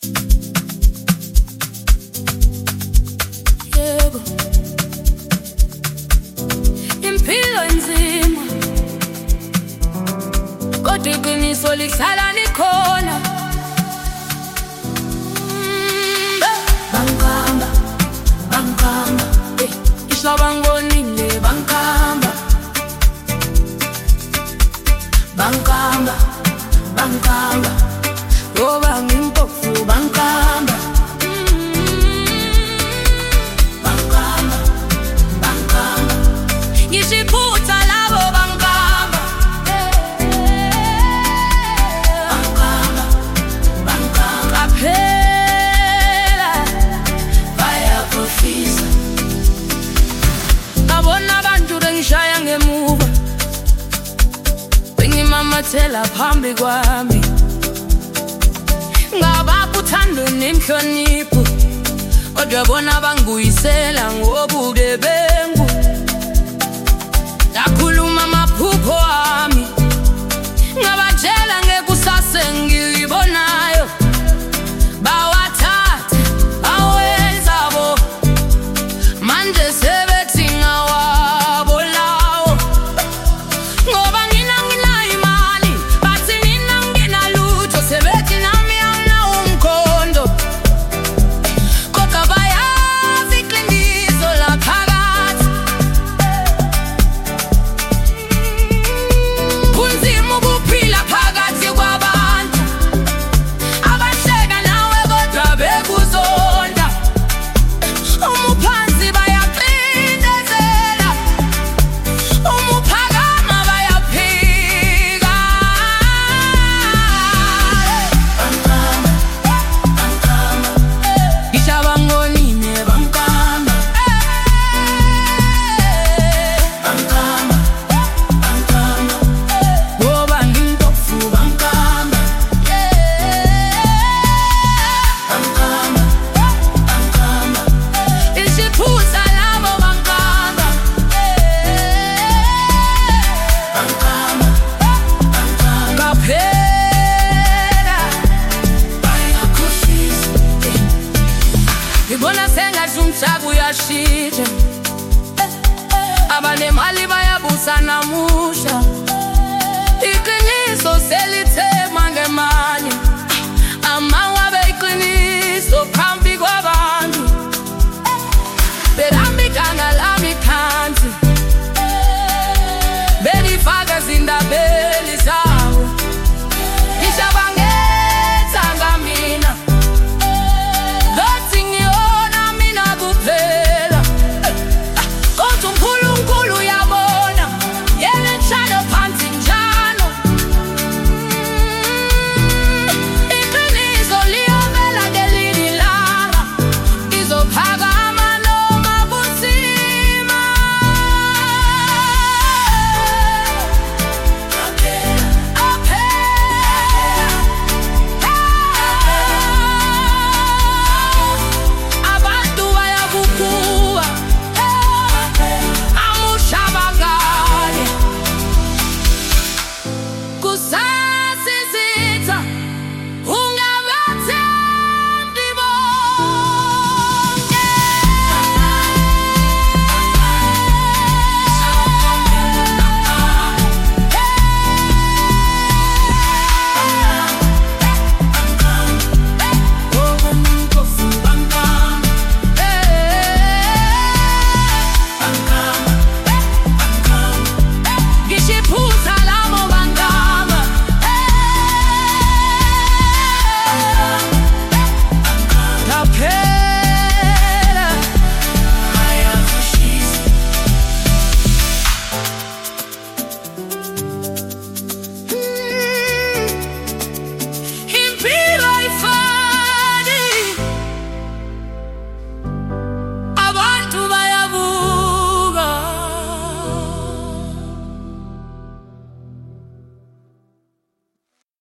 Yebo, impilo nzima kodwa iqiniso lihlala likhona. Bangihamba, bangihamba, isho bangonile bangihamba. Bangihamba, bangihamba, ngoba ngimpofu bangihamba. Bangihamba, bangihamba, ngishiphutha labo bangihamba. Bangihamba, bangihamba, qaphela bayakhohlisa. Ngabona abantu bengishaya ngemuva, bengimamathela phambi kwami. Ngabapha uthando nenhlonipho, kodwa bona bangibuyisela ngobugebengu. Ngakhuluma amaphupho ami, ngabatshela ngekusasa engilibonayo. Bawathatha bawenza bo, manje sebethi ngawabo lawo. Ngoba nginayo imali, bathi nina nginalutho, sebethi nami anginawo umkhondo. Kodwa bayazi iqiniso laphakathi. Kunzima ukuphila phakathi kwabantu abahleka nawe kodwa bekuzonda. Umuphansi bayakucindezela, umuphakama bayaphika. Bangihamba, bangihamba, ngisho bangonile bangihamba. Bangihamba, bangihamba, ngoba ngimpofu bangihamba. Bangihamba, bangihamba, ishiphutha labo bangihamba. Bangihamba, bangihamba, qaphela bayakhohlisa. Ngibona sengathi umhlaba uyashintsha, abanemali bayabusa namusha.